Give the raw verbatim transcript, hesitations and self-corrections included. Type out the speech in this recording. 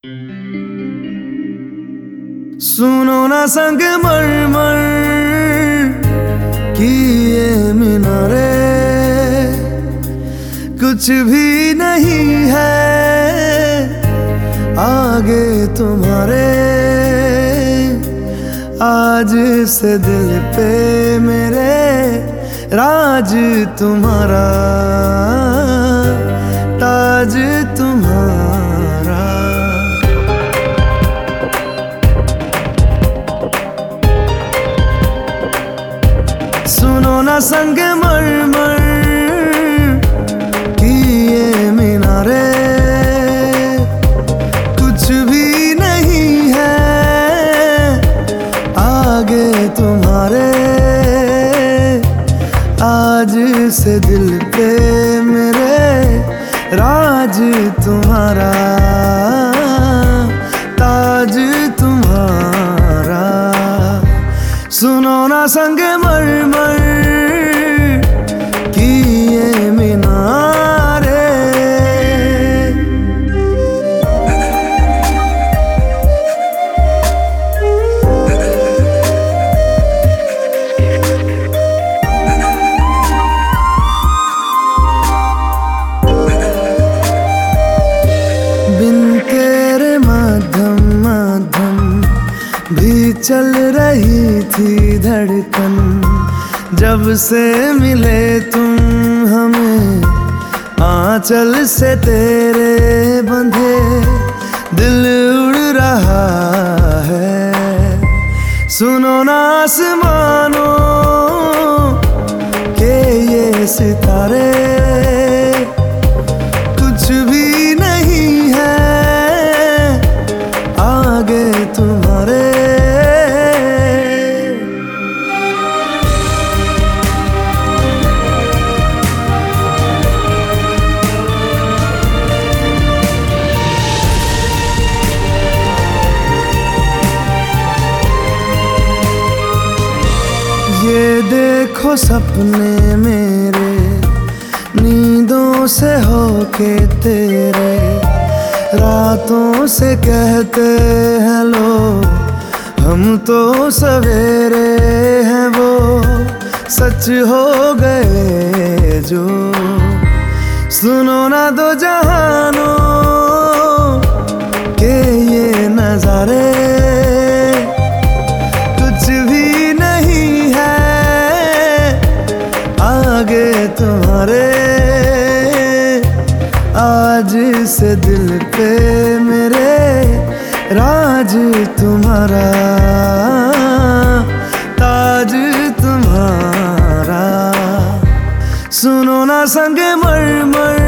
सुनो ना संगमरमर की ये मीनारे, कुछ भी नहीं है आगे तुम्हारे। आज से दिल पे मेरे राज तुम्हारा, ताज तुम्हारा। सुनो ना संगमरमर की ये मीनारे, कुछ भी नहीं है आगे तुम्हारे। आज से दिल पे मेरे राज तुम्हारा, ताज तुम्हारा। सुनो ना संगमरमर की ये मीनारे। बिन तेरे मध्यम मध्यम भी चल रही थी धड़कन। जब से मिले तुम हमें आंचल से तेरे बंधे, दिल उड़ रहा है। सुनो ना आसमानों के ये सितारे, कुछ भी नहीं है आगे तुम्हारे। ये देखो सपने मेरे नींदों से होके तेरे, रातों से कहते हैं लोग हम तो सवेरे हैं, वो सच हो गए जो। सुनो ना दो जहानों के ये नजारे, कुछ भी नहीं है आगे तुम्हारे। आज से दिल पे मेरे राज तुम्हारा, ताज तुम्हारा। सुनो ना संगमरमर